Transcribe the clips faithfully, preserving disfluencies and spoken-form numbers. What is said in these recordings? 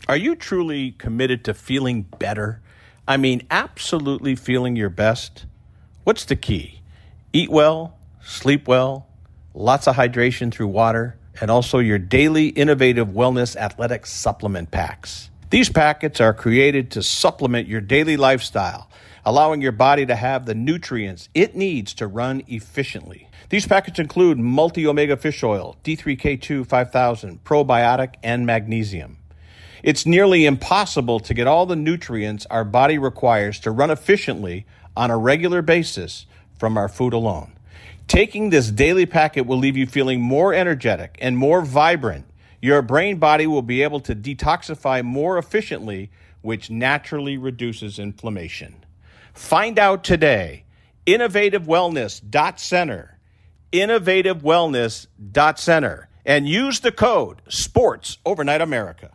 Are you truly committed to feeling better? I mean, absolutely feeling your best? What's the key? Eat well, sleep well, lots of hydration through water, and also your daily innovative wellness athletic supplement packs. These packets are created to supplement your daily lifestyle, allowing your body to have the nutrients it needs to run efficiently. These packets include multi-omega fish oil, D three K two five thousand, probiotic, and magnesium. It's nearly impossible to get all the nutrients our body requires to run efficiently on a regular basis from our food alone. Taking this daily packet will leave you feeling more energetic and more vibrant. Your brain body will be able to detoxify more efficiently, which naturally reduces inflammation. Find out today. innovative wellness dot center. innovative wellness dot center. And use the code SPORTS Overnight America.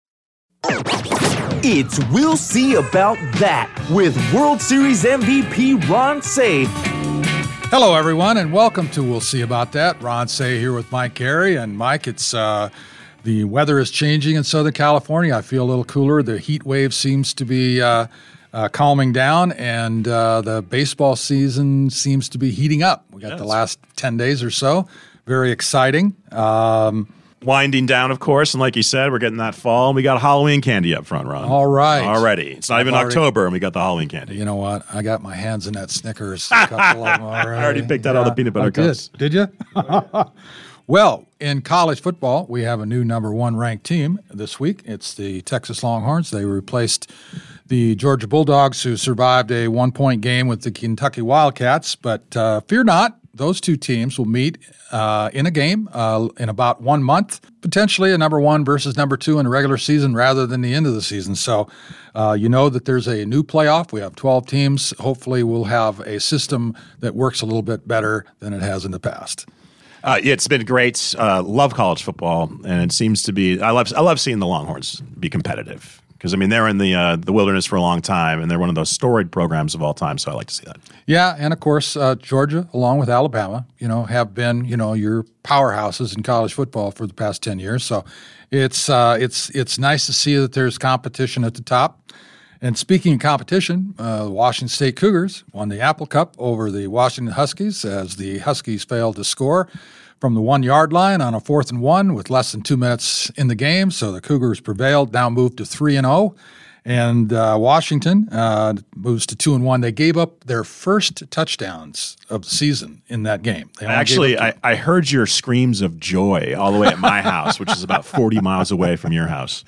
It's We'll See About That with World Series M V P Ron Cey. Hello, everyone, and welcome to We'll See About That. Ron Cey here with Mike Carey. And Mike, it's uh, the weather is changing in Southern California. I feel a little cooler. The heat wave seems to be uh, uh, calming down, and uh, the baseball season seems to be heating up. We got yes. the last ten days or so. Very exciting. Um, Winding down, of course, and like you said, we're getting that fall, and we got Halloween candy up front, Ron. All right. Already. It's not even already, October, and we got the Halloween candy. You know what? I got my hands in that Snickers. A couple of them already. I already picked out yeah, all the peanut butter I cups. Did, did you? Well, in college football, we have a new number one ranked team this week. It's the Texas Longhorns. They replaced the Georgia Bulldogs, who survived a one-point game with the Kentucky Wildcats. But uh, fear not, those two teams will meet uh, in a game uh, in about one month, potentially a number one versus number two in the regular season rather than the end of the season. So uh, you know that there's a new playoff. We have twelve teams. Hopefully we'll have a system that works a little bit better than it has in the past. Uh, it's been great. Uh, love college football, and it seems to be. I love. I love seeing the Longhorns be competitive because I mean they're in the uh, the wilderness for a long time, and they're one of those storied programs of all time. So I like to see that. Yeah, and of course uh, Georgia, along with Alabama, you know, have been you know your powerhouses in college football for the past ten years. So it's uh, it's it's nice to see that there's competition at the top. And speaking of competition, uh, the Washington State Cougars won the Apple Cup over the Washington Huskies as the Huskies failed to score from the one-yard line on a fourth and one with less than two minutes in the game. So the Cougars prevailed, now moved to three and oh. And uh, Washington uh, moves to two and one. They gave up their first touchdowns of the season in that game. Actually, I, I heard your screams of joy all the way at my house, which is about forty miles away from your house.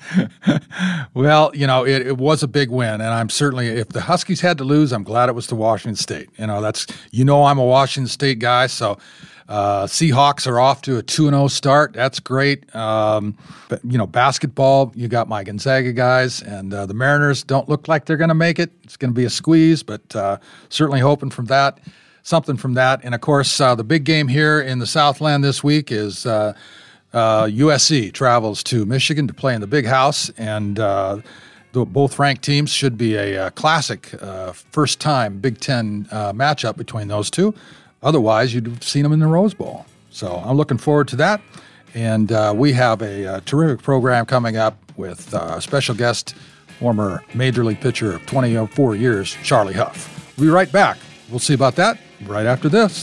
Well, you know, it, it was a big win, and I'm certainly, if the Huskies had to lose, I'm glad it was to Washington State. You know, that's, you know, I'm a Washington State guy, so Uh, Seahawks are off to a two and oh start. That's great. Um, but, you know, basketball, you got my Gonzaga guys, and uh, the Mariners don't look like they're going to make it. It's going to be a squeeze, but uh, certainly hoping from that, something from that. And, of course, uh, the big game here in the Southland this week is uh, uh, U S C travels to Michigan to play in the Big House, and uh, the, both ranked teams should be a, a classic uh, first-time Big Ten uh, matchup between those two. Otherwise, you'd have seen them in the Rose Bowl. So I'm looking forward to that. And uh, we have a, a terrific program coming up with uh, a special guest, former Major League pitcher of twenty-four years, Charlie Huff. We'll be right back. We'll see about that right after this.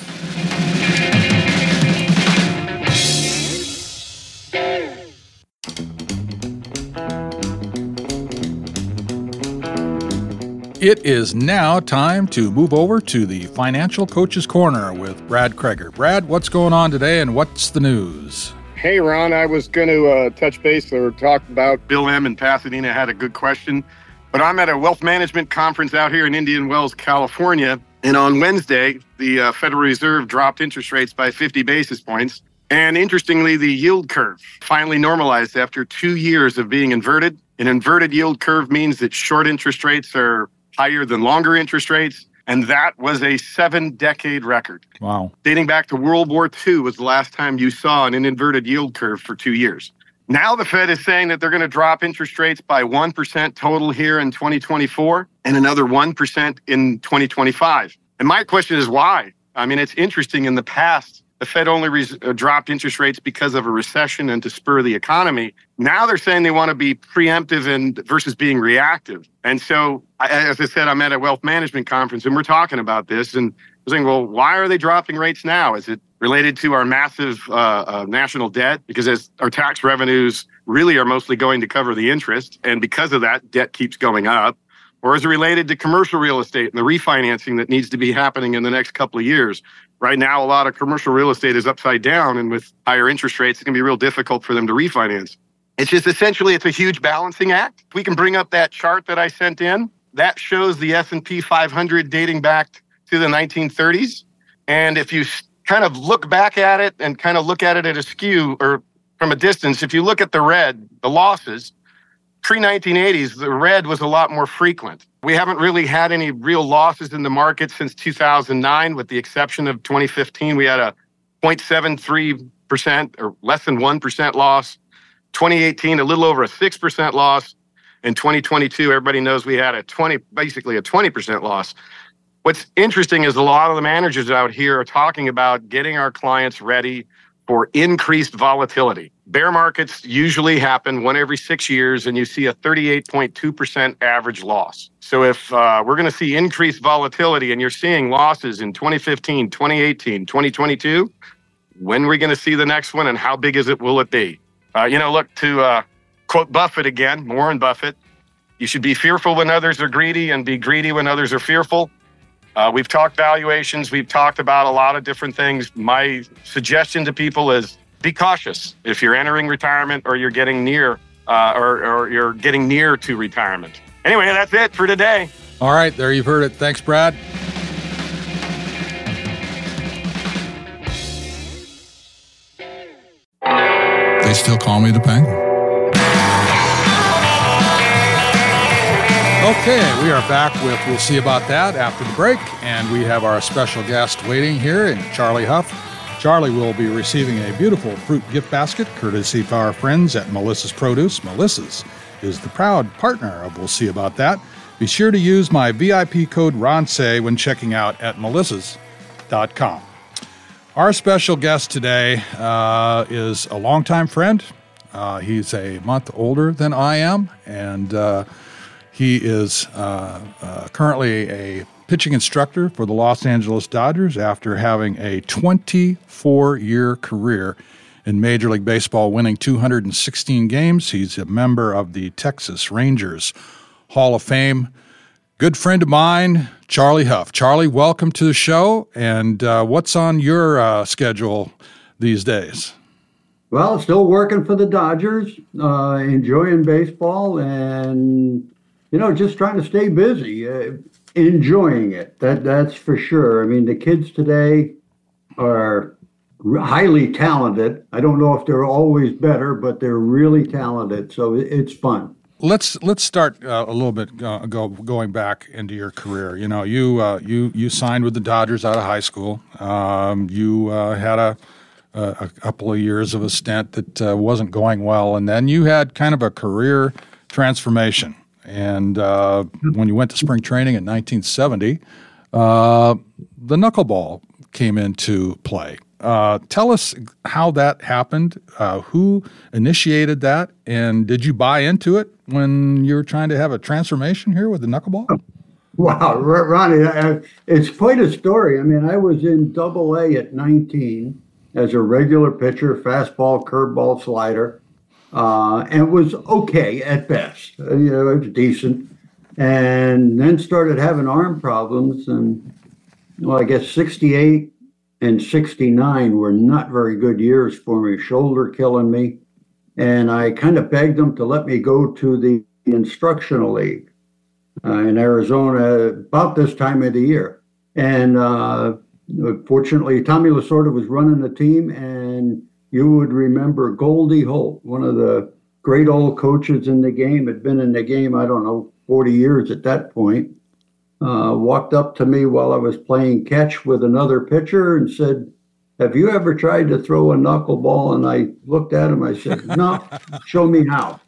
It is now time to move over to the Financial Coach's Corner with Brad Kreger. Brad, what's going on today and what's the news? Hey, Ron, I was going to uh, touch base or talk about Bill M. in Pasadena had a good question, but I'm at a wealth management conference out here in Indian Wells, California, and on Wednesday, the uh, Federal Reserve dropped interest rates by fifty basis points, and interestingly, the yield curve finally normalized after two years of being inverted. An inverted yield curve means that short interest rates are higher than longer interest rates, and that was a seven-decade record. Wow. Dating back to World War Two was the last time you saw an inverted yield curve for two years. Now the Fed is saying that they're going to drop interest rates by one percent total here in twenty twenty-four and another one percent in twenty twenty-five. And my question is why? I mean, it's interesting. In the past, the Fed only re- uh, dropped interest rates because of a recession and to spur the economy. Now they're saying they want to be preemptive and versus being reactive. And so, I, as I said, I'm at a wealth management conference and we're talking about this. And I was saying, well, why are they dropping rates now? Is it related to our massive uh, uh, national debt? Because as our tax revenues really are mostly going to cover the interest. And because of that, debt keeps going up. Or is it related to commercial real estate and the refinancing that needs to be happening in the next couple of years? Right now, a lot of commercial real estate is upside down, and with higher interest rates, it's going to be real difficult for them to refinance. It's just essentially, it's a huge balancing act. We can bring up that chart that I sent in. That shows the S and P five hundred dating back to the nineteen thirties. And if you kind of look back at it and kind of look at it at a skew or from a distance, if you look at the red, the losses, pre nineteen eighties, the red was a lot more frequent. We haven't really had any real losses in the market since two thousand nine, with the exception of twenty fifteen. We had a zero point seven three percent or less than one percent loss. twenty eighteen, a little over a six percent loss. In twenty twenty-two, everybody knows we had a twenty, basically a twenty percent loss. What's interesting is a lot of the managers out here are talking about getting our clients ready for increased volatility. Bear markets usually happen one every six years, and you see a thirty-eight point two percent average loss. So if uh, we're going to see increased volatility and you're seeing losses in twenty fifteen, twenty eighteen, twenty twenty-two, when are we going to see the next one and how big is it, will it be? Uh, you know, look, to uh, quote Buffett again, Warren Buffett, you should be fearful when others are greedy and be greedy when others are fearful. Uh, we've talked valuations. We've talked about a lot of different things. My suggestion to people is be cautious if you're entering retirement or you're getting near uh, or, or you're getting near to retirement. Anyway, that's it for today. All right, there you've heard it. Thanks, Brad. They still call me the Penguin. Okay, we are back with We'll See About That after the break, and we have our special guest waiting here in Charlie Huff. Charlie will be receiving a beautiful fruit gift basket courtesy of our friends at Melissa's Produce. Melissa's is the proud partner of We'll See About That. Be sure to use my V I P code RONSAY when checking out at melissas dot com. Our special guest today uh, is a longtime friend. Uh, he's a month older than I am, and uh, he is uh, uh, currently a pitching instructor for the Los Angeles Dodgers after having a twenty-four-year career in Major League Baseball, winning two hundred sixteen games. He's a member of the Texas Rangers Hall of Fame. Good friend of mine, Charlie Huff. Charlie, welcome to the show. And uh, what's on your uh, schedule these days? Well, still working for the Dodgers, uh, enjoying baseball, and you know, just trying to stay busy, uh, enjoying it. That that's for sure. I mean, the kids today are highly talented. I don't know if they're always better, but they're really talented. So it's fun. Let's let's start uh, a little bit uh, go, going back into your career. You know, you uh, you you signed with the Dodgers out of high school. Um, you uh, had a a couple of years of a stint that uh, wasn't going well, and then you had kind of a career transformation. And uh, when you went to spring training in nineteen seventy, uh, the knuckleball came into play. Uh, tell us how that happened, uh, who initiated that, and did you buy into it when you were trying to have a transformation here with the knuckleball? Wow, Ronnie, it's quite a story. I mean, I was in double A at nineteen as a regular pitcher, fastball, curveball, slider. Uh, and was okay at best. Uh, you know, it was decent. And then started having arm problems. And, well, I guess sixty-eight and sixty-nine were not very good years for me, shoulder killing me. And I kind of begged them to let me go to the instructional league uh, in Arizona about this time of the year. And uh, fortunately, Tommy Lasorda was running the team, and you would remember Goldie Holt, one of the great old coaches in the game, had been in the game, I don't know, forty years at that point, uh, walked up to me while I was playing catch with another pitcher and said, "Have you ever tried to throw a knuckleball?" And I looked at him, I said, "No, show me how."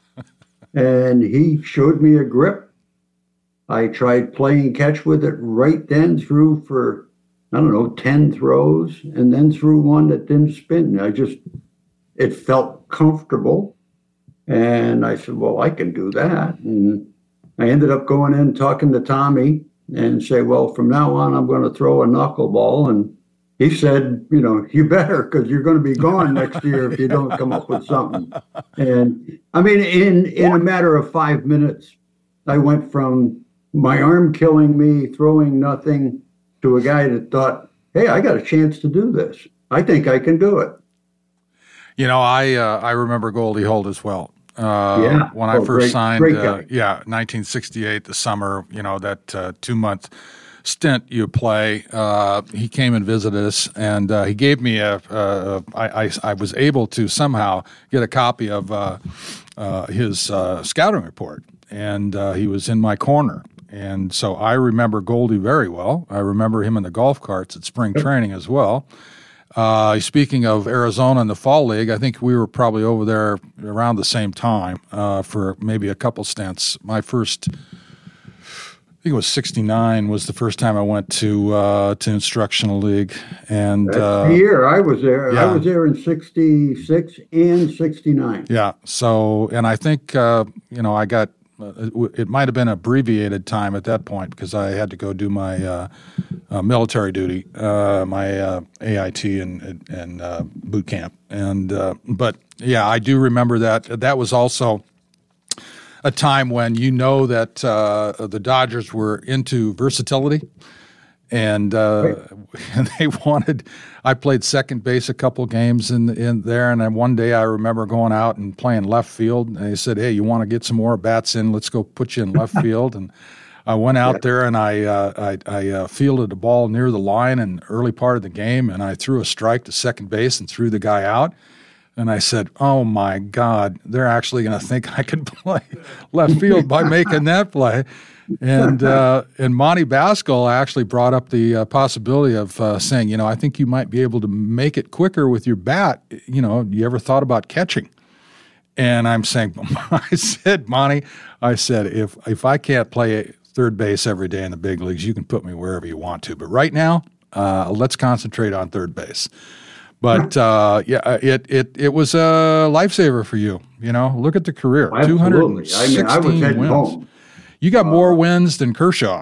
And he showed me a grip. I tried playing catch with it right then, threw for I don't know, ten throws and then threw one that didn't spin. I just, it felt comfortable. And I said, well, I can do that. And I ended up going in, talking to Tommy and say, well, from now on, I'm going to throw a knuckleball. And he said, you know, you better, because you're going to be gone next year if you don't come up with something. And I mean, in, in a matter of five minutes, I went from my arm killing me, throwing nothing, to a guy that thought, hey, I got a chance to do this. I think I can do it. You know, I uh, I remember Goldie Holt as well. Uh, yeah. When I oh, first great, signed, great uh, yeah, nineteen sixty-eight, the summer, you know, that uh, two-month stint you play, uh, he came and visited us, and uh, he gave me a, a, a I, I, I was able to somehow get a copy of uh, uh, his uh, scouting report, and uh, he was in my corner. And so I remember Goldie very well. I remember him in the golf carts at spring training as well. Uh, speaking of Arizona and the Fall League, I think we were probably over there around the same time uh, for maybe a couple stints. My first, I think it was sixty-nine, was the first time I went to uh, to instructional league. And That's uh, the year I was there. yeah. I was there in sixty-six and sixty-nine. Yeah. So, and I think uh, you know I got. Uh, it might have been abbreviated time at that point because I had to go do my uh, uh, military duty, uh, my uh, A I T and and uh, boot camp, and uh, but yeah, I do remember that. That was also a time when you know that uh, the Dodgers were into versatility, and uh, and they wanted. I played second base a couple games in in there, and then one day I remember going out and playing left field. And they said, "Hey, you want to get some more bats in? Let's go put you in left field." And I went out there and I uh, I, I uh, fielded a ball near the line in the early part of the game, and I threw a strike to second base and threw the guy out. And I said, "Oh my God, they're actually going to think I can play left field by making that play." And uh, and Monty Baskell actually brought up the uh, possibility of uh, saying, you know, I think you might be able to make it quicker with your bat. You know, you ever thought about catching? And I'm saying, I said, Monty, I said, if if I can't play third base every day in the big leagues, you can put me wherever you want to. But right now, uh, let's concentrate on third base. But uh, yeah, it it it was a lifesaver for you. You know, look at the career, two hundred sixteen I mean, I was heading wins. home. You got more wins than Kershaw.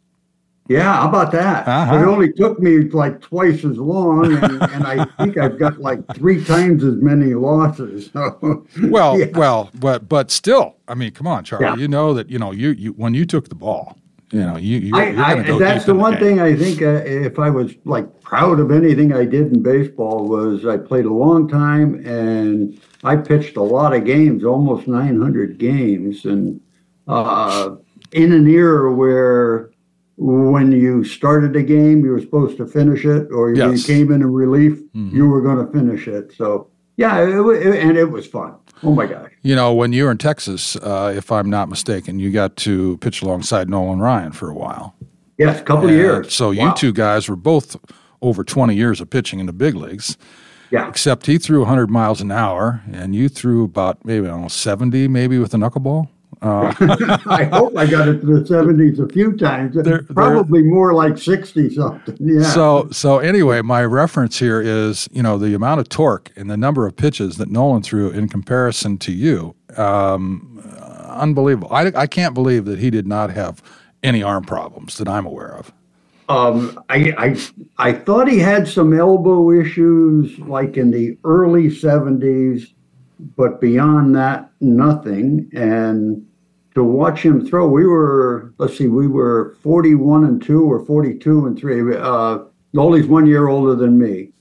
Yeah, how about that? Uh-huh. It only took me like twice as long, and, and I think I've got like three times as many losses. So, well, yeah. well, but but still, I mean, come on, Charlie. Yeah. You know that you know you, you when you took the ball, you know you. You're, I, you're I, gonna go that's deep the in one game. thing I think. Uh, if I was like proud of anything I did in baseball, was I played a long time and I pitched a lot of games, almost nine hundred games, and uh, in an era where when you started a game, you were supposed to finish it, or Yes. when you came in in relief, Mhm. you were going to finish it. So, yeah, it, wa- it, and it was fun. Oh, my gosh. You know, when you were in Texas, uh, if I'm not mistaken, you got to pitch alongside Nolan Ryan for a while. Yes, a couple of And years. So Wow. you two guys were both over twenty years of pitching in the big leagues. Yeah. Except he threw one hundred miles an hour, and you threw about maybe I don't know seventy, maybe with a knuckleball. Uh, I hope I got it to the seventies a few times. There- Probably more like sixty something. Yeah. So, so anyway, my reference here is, you know, the amount of torque and the number of pitches that Nolan threw in comparison to you, um, unbelievable. I, I can't believe that he did not have any arm problems that I'm aware of. Um, I, I I thought he had some elbow issues like in the early seventies, but beyond that, nothing. And to watch him throw, we were, let's see, we were forty-one and two or forty-two and three. Uh, Nolly's one year older than me.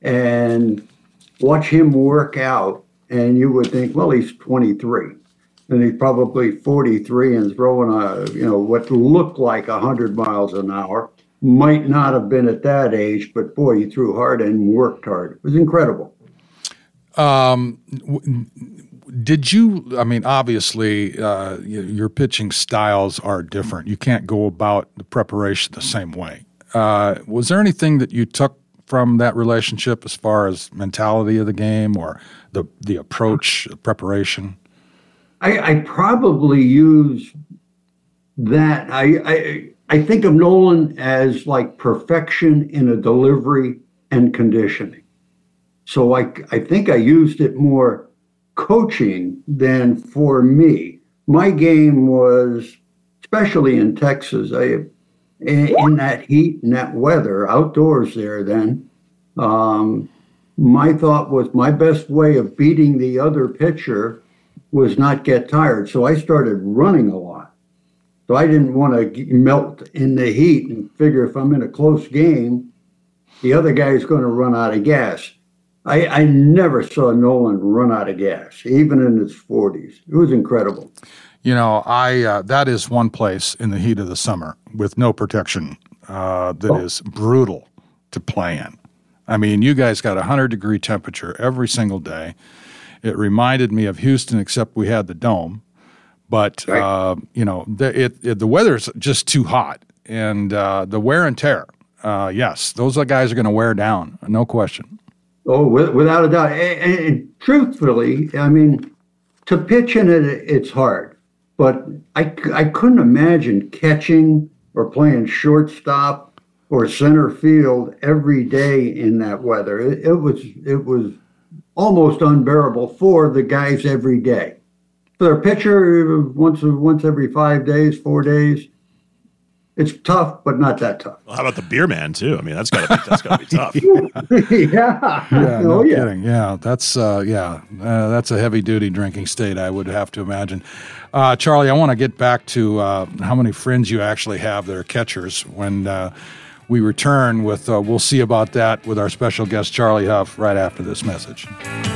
And watch him work out, and you would think, well, he's twenty-three. And he's probably forty-three and throwing a, you know, what looked like one hundred miles an hour. Might not have been at that age, but boy, he threw hard and worked hard. It was incredible. Um, w- did you, I mean, obviously, uh, y- your pitching styles are different. You can't go about the preparation the same way. Uh, was there anything that you took from that relationship as far as mentality of the game or the, the approach, the preparation? I, I probably use that. I, I I think of Nolan as like perfection in a delivery and conditioning. So I, I think I used it more coaching than for me. My game was, especially in Texas, I, in that heat and that weather, outdoors there then, um, my thought was my best way of beating the other pitcher was not get tired. So I started running a lot. So I didn't want to melt in the heat and figure if I'm in a close game, the other guy's going to run out of gas. I, I never saw Nolan run out of gas, even in his forties. It was incredible. You know, I uh, that is one place in the heat of the summer with no protection uh, that oh. is brutal to play in. I mean, you guys got a one hundred degree temperature every single day. It reminded me of Houston, except we had the dome. But, right. uh, you know, the, it, it, the weather's just too hot. And uh, the wear and tear, uh, yes, those guys are going to wear down, no question. Oh, without a doubt. And, and truthfully, I mean, to pitch in it, it's hard. But I, I couldn't imagine catching or playing shortstop or center field every day in that weather. It, it was it was almost unbearable for the guys every day. For their pitcher, once once every five days, four days, it's tough, but not that tough. Well, how about the beer man too? I mean, that's got to be that's got to be tough. yeah, yeah, no oh, yeah. kidding. Yeah, that's uh, yeah, uh, that's a heavy duty drinking state, I would have to imagine. Uh, Charlie, I want to get back to uh, how many friends you actually have that are catchers when uh, we return with. Uh, we'll see about that with our special guest Charlie Hough right after this message.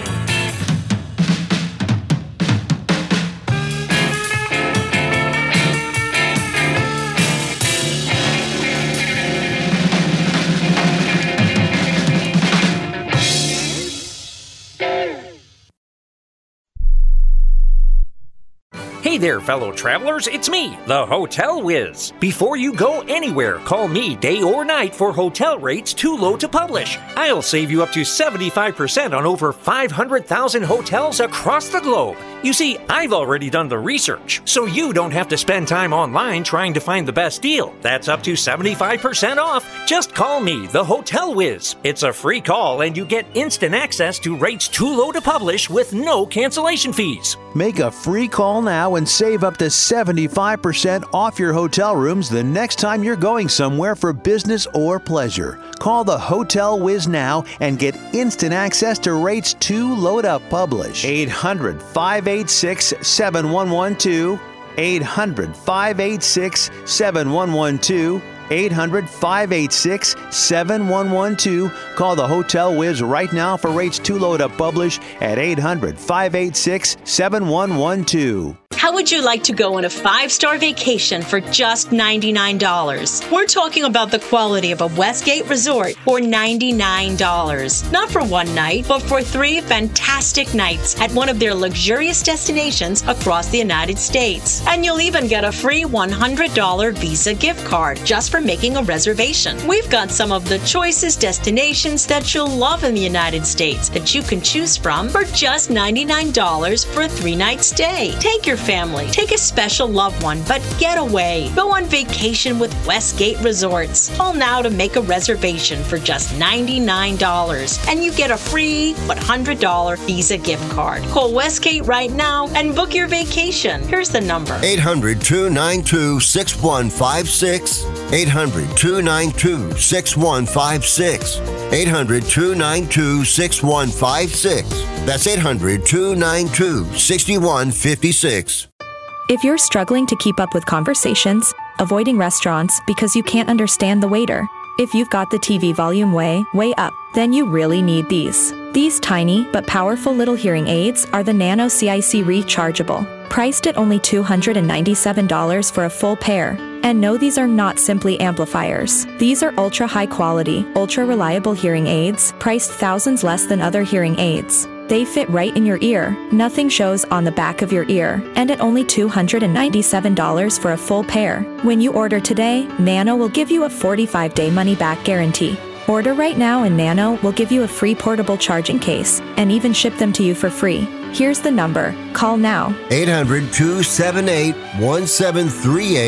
Hey there, fellow travelers, it's me, the Hotel Whiz. Before you go anywhere, call me day or night for hotel rates too low to publish. I'll save you up to seventy-five percent on over five hundred thousand hotels across the globe. You see, I've already done the research, so you don't have to spend time online trying to find the best deal. That's up to seventy-five percent off. Just call me, the Hotel Whiz. It's a free call and you get instant access to rates too low to publish with no cancellation fees. Make a free call now and save up to seventy-five percent off your hotel rooms the next time you're going somewhere for business or pleasure. Call the Hotel Whiz now and get instant access to rates too low to publish. eight hundred, five eight six, seven one one two. eight hundred, five eight six, seven one one two. eight hundred, five eight six, seven one one two. Call the Hotel Whiz right now for rates too low to publish at eight hundred, five eight six, seven one one two. How would you like to go on a five-star vacation for just ninety-nine dollars? We're talking about the quality of a Westgate resort for ninety-nine dollars. Not for one night, but for three fantastic nights at one of their luxurious destinations across the United States. And you'll even get a free one hundred dollars Visa gift card just for making a reservation. We've got some of the choicest destinations that you'll love in the United States that you can choose from for just ninety-nine dollars for a three-night stay. Take your family, take a special loved one, but get away. Go on vacation with Westgate Resorts. Call now to make a reservation for just ninety-nine dollars, and you get a free one hundred dollars Visa gift card. Call Westgate right now and book your vacation. Here's the number. eight hundred, two nine two, six one five six. eight hundred, two nine two, six one five six. eight hundred, two nine two, six one five six. That's eight hundred, two nine two, six one five six. If you're struggling to keep up with conversations, avoiding restaurants because you can't understand the waiter, if you've got the T V volume way, way up, then you really need these. These tiny but powerful little hearing aids are the Nano C I C Rechargeable, priced at only two hundred ninety-seven dollars for a full pair. And no, these are not simply amplifiers. These are ultra high quality, ultra reliable hearing aids, priced thousands less than other hearing aids. They fit right in your ear, nothing shows on the back of your ear, and at only two hundred ninety-seven dollars for a full pair. When you order today, Nano will give you a forty-five day money-back guarantee. Order right now and Nano will give you a free portable charging case, and even ship them to you for free. Here's the number. Call now. eight hundred, two seven eight, one seven three eight.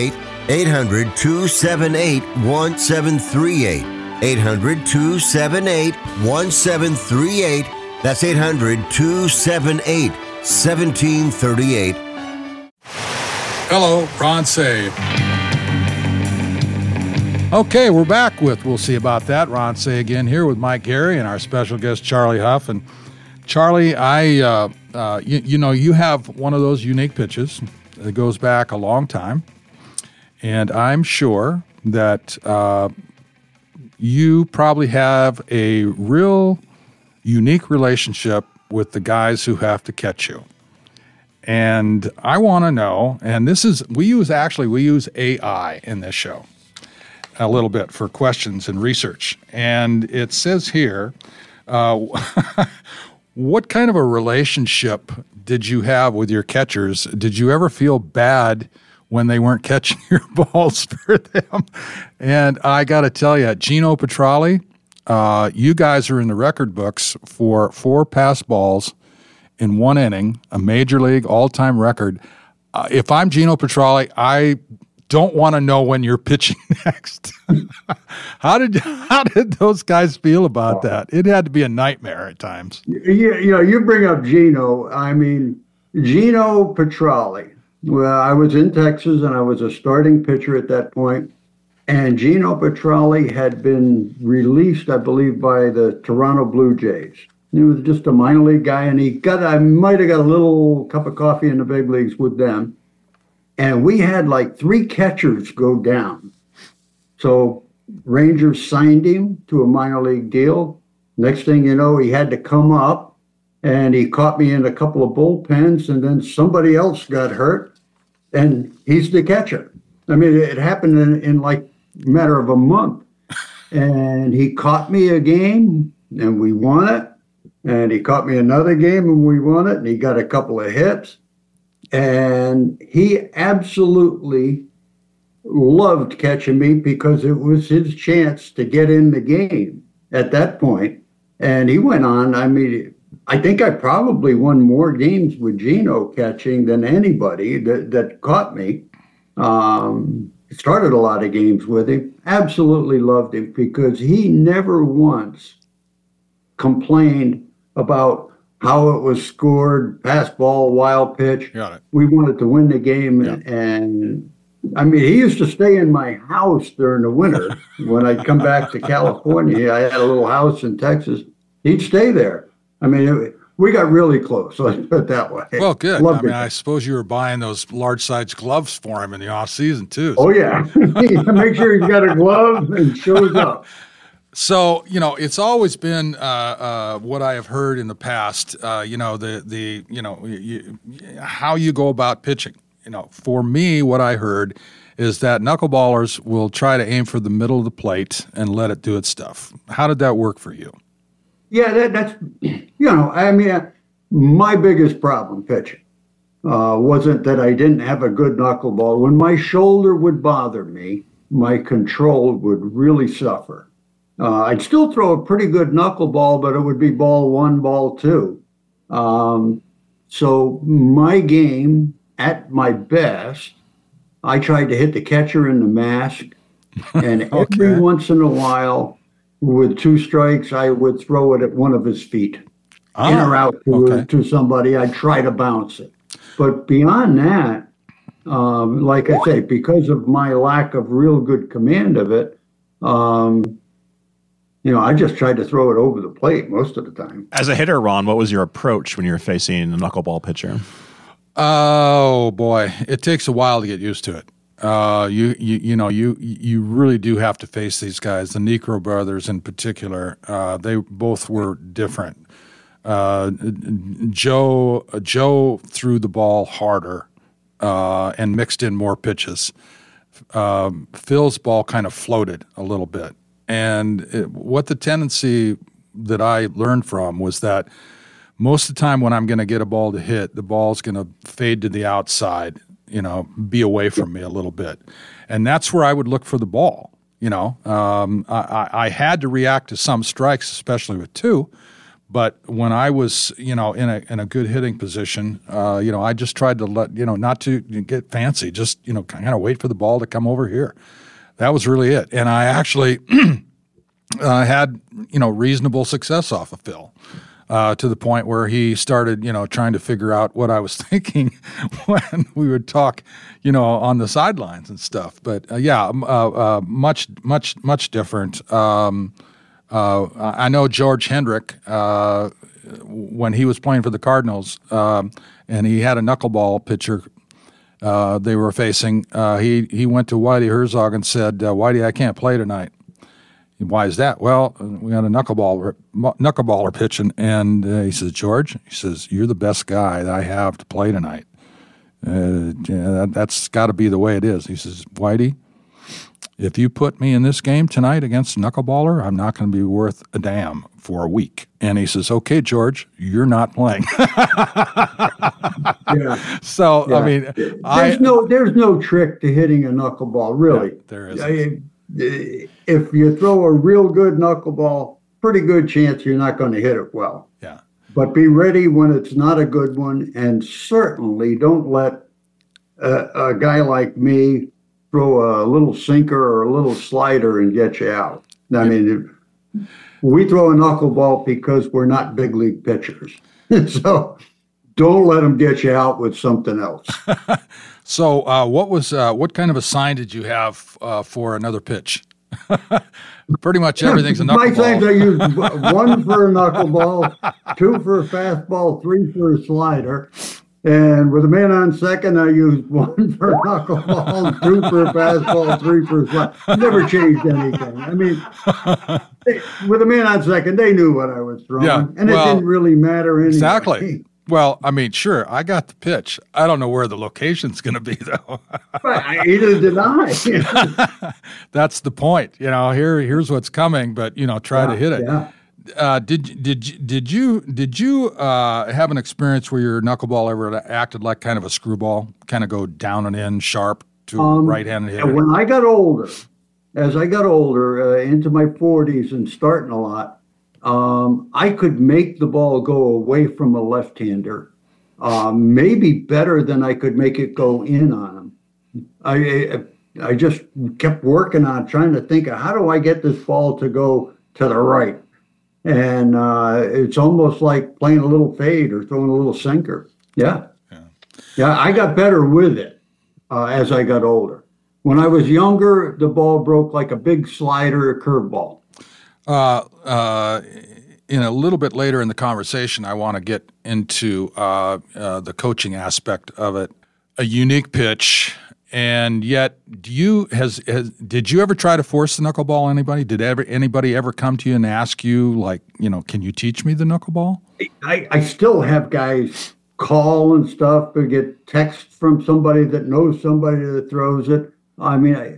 eight hundred, two seven eight, one seven three eight. eight hundred, two seven eight, one seven three eight. That's eight hundred, two seven eight, one seven three eight. Hello, Ron Say. Okay, we're back with We'll See About That. Ron Say again here with Mike Gary and our special guest, Charlie Huff. And Charlie, I, uh, uh, you, you know, you have one of those unique pitches that goes back a long time. And I'm sure that uh, you probably have a real unique relationship with the guys who have to catch you. And I want to know, and this is, we use, actually, we use A I in this show a little bit for questions and research. And it says here, uh, what kind of a relationship did you have with your catchers? Did you ever feel bad when they weren't catching your balls for them? And I got to tell you, Gino Petralli, uh, you guys are in the record books for four pass balls in one inning, a major league all-time record. Uh, if I'm Gino Petralli, I don't want to know when you're pitching next. how did how did those guys feel about that? It had to be a nightmare at times. You, you know, you bring up Gino. I mean, Gino Petralli. Well, I was in Texas, and I was a starting pitcher at that point. And Gino Petralli had been released, I believe, by the Toronto Blue Jays. He was just a minor league guy, and he got, I might have got a little cup of coffee in the big leagues with them. And we had like three catchers go down. So Rangers signed him to a minor league deal. Next thing you know, he had to come up, and he caught me in a couple of bullpens, and then somebody else got hurt, and he's the catcher. I mean, it happened in, in like a matter of a month. And he caught me a game, and we won it. And he caught me another game, and we won it, and he got a couple of hits. And he absolutely loved catching me because it was his chance to get in the game at that point. And he went on. I mean, I think I probably won more games with Gino catching than anybody that, that caught me. Um, started a lot of games with him. Absolutely loved him because he never once complained about how it was scored, pass ball, wild pitch. Got it. We wanted to win the game. Yeah. And, and I mean, he used to stay in my house during the winter when I'd come back to California. I had a little house in Texas. He'd stay there. I mean, it, we got really close, let's put it that way. Well, good. Loved I mean, it. I suppose you were buying those large-size gloves for him in the off-season, too. Oh, yeah. Make sure he's got a glove and shows up. So, you know, it's always been uh, uh, what I have heard in the past, uh, you know, the, the you know, you, how you go about pitching. You know, for me, what I heard is that knuckleballers will try to aim for the middle of the plate and let it do its stuff. How did that work for you? Yeah, that, that's, you know, I mean, uh, my biggest problem pitching uh, wasn't that I didn't have a good knuckleball. When my shoulder would bother me, my control would really suffer. Uh, I'd still throw a pretty good knuckleball, but it would be ball one, ball two. Um, so my game, at my best, I tried to hit the catcher in the mask, and okay. every once in a while, with two strikes, I would throw it at one of his feet, ah, in or out to, okay. to somebody. I'd try to bounce it. But beyond that, um, like I say, because of my lack of real good command of it, um, you know, I just tried to throw it over the plate most of the time. As a hitter, Ron, what was your approach when you were facing a knuckleball pitcher? Oh, boy. It takes a while to get used to it. Uh, you, you you know, you you really do have to face these guys, the Niekro brothers in particular. Uh, they both were different. Uh, Joe Joe threw the ball harder uh, and mixed in more pitches. Uh, Phil's ball kind of floated a little bit. And it, what the tendency that I learned from was that most of the time when I'm going to get a ball to hit, the ball's going to fade to the outside, you know, be away from me a little bit. And that's where I would look for the ball. You know, um, I, I had to react to some strikes, especially with two, But when I was, you know, in a in a good hitting position, uh, you know, I just tried to let, you know, not to get fancy, just, you know, kind of wait for the ball to come over here. That was really it. And I actually uh, had, you know, reasonable success off of Phil. Uh, to the point where he started, you know, trying to figure out what I was thinking when we would talk, you know, on the sidelines and stuff. But uh, yeah, uh, uh, much, much, much different. Um, uh, I know George Hendrick, uh, when he was playing for the Cardinals, um, and he had a knuckleball pitcher uh, they were facing. Uh, he he went to Whitey Herzog and said, uh, "Whitey, I can't play tonight." Why is that? Well, we got a knuckleballer, knuckleballer pitching, and uh, he says, George, he says, you're the best guy that I have to play tonight. Uh, yeah, that, that's got to be the way it is. He says, Whitey, if you put me in this game tonight against a knuckleballer, I'm not going to be worth a damn for a week. And he says, okay, George, you're not playing. yeah. So, yeah. I mean, there's I, no there's no trick to hitting a knuckleball, really. Yeah, there is. I, if you throw a real good knuckleball, pretty good chance you're not going to hit it well. Yeah. But be ready when it's not a good one, and certainly don't let a, a guy like me throw a little sinker or a little slider and get you out. I mean, we throw a knuckleball because we're not big league pitchers. So don't let them get you out with something else. So, uh, what was uh, what kind of a sign did you have uh, for another pitch? Pretty much everything's a knuckleball. My signs I use one for a knuckleball, two for a fastball, three for a slider, and with a man on second, I use one for a knuckleball, two for a fastball, three for a slider. Never changed anything. I mean, they, with a man on second, they knew what I was throwing, yeah, and well, it didn't really matter anyway. Exactly. Well, I mean, sure, I got the pitch. I don't know where the location's going to be, though. Right, either did I. That's the point. You know, here, here's what's coming, but you know, try yeah, to hit it. Yeah. Uh, did did did you did you uh, have an experience where your knuckleball ever acted like kind of a screwball, kind of go down and in sharp to um, right-handed hitter? When I got older, as I got older, uh, into my forties and starting a lot. Um, I could make the ball go away from a left-hander, uh, maybe better than I could make it go in on him. I I just kept working on trying to think of how do I get this ball to go to the right, and uh, it's almost like playing a little fade or throwing a little sinker. Yeah, yeah, yeah I got better with it uh, as I got older. When I was younger, the ball broke like a big slider or curveball. Uh, uh, in a little bit later in the conversation, I want to get into uh, uh, the coaching aspect of it. A unique pitch, and yet, do you has, has did you ever try to force the knuckleball? Anybody? Did ever anybody ever come to you and ask you, like, you know, can you teach me the knuckleball? I, I still have guys call and stuff or get text from somebody that knows somebody that throws it. I mean, I.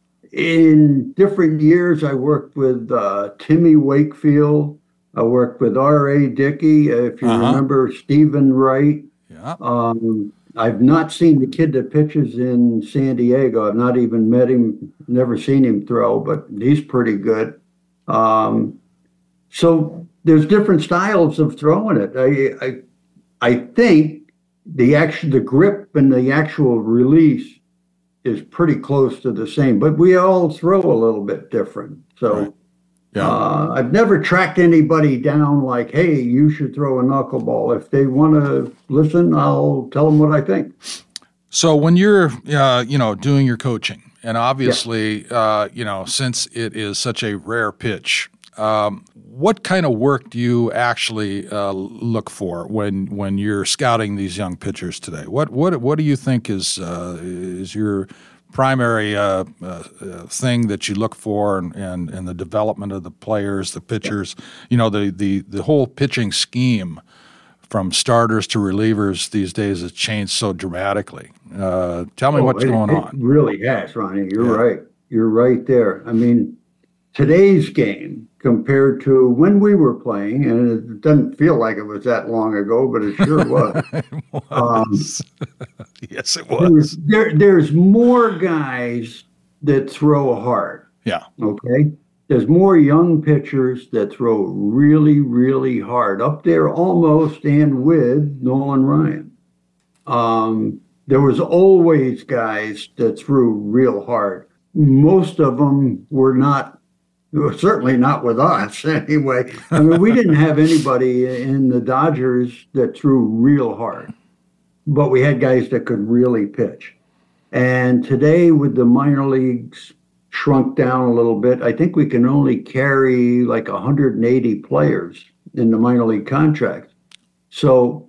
In different years, I worked with uh, Timmy Wakefield. I worked with R A. Dickey. Uh, if you uh-huh. remember Stephen Wright. Yeah. Um, I've not seen the kid that pitches in San Diego. I've not even met him, never seen him throw, but he's pretty good. Um, so there's different styles of throwing it. I, I, I think the action, the grip and the actual release is pretty close to the same, but we all throw a little bit different. So right. yeah. uh, I've never tracked anybody down like, hey, you should throw a knuckleball. If they want to listen, I'll tell them what I think. So when you're, uh, you know, doing your coaching, and obviously, yeah. uh, you know, since it is such a rare pitch, um, what kind of work do you actually uh, look for when when you're scouting these young pitchers today? What what what do you think is uh, is your primary uh, uh, thing that you look for, and, and and the development of the players, the pitchers, you know, the the the whole pitching scheme from starters to relievers these days has changed so dramatically. Uh, tell me oh, what's it, going it on. Really has, Ronnie. You're yeah. right. You're right there. I mean, today's game compared to when we were playing, and it doesn't feel like it was that long ago, but it sure was. it was. Um, yes, it was. There's, there, there's more guys that throw hard. Yeah. Okay. there's more young pitchers that throw really, really hard, up there almost and with Nolan Ryan. Um, there was always guys that threw real hard. Most of them were not, certainly not with us anyway. I mean, we didn't have anybody in the Dodgers that threw real hard, but we had guys that could really pitch. And today, with the minor leagues shrunk down a little bit, I think we can only carry like one hundred eighty players in the minor league contract. So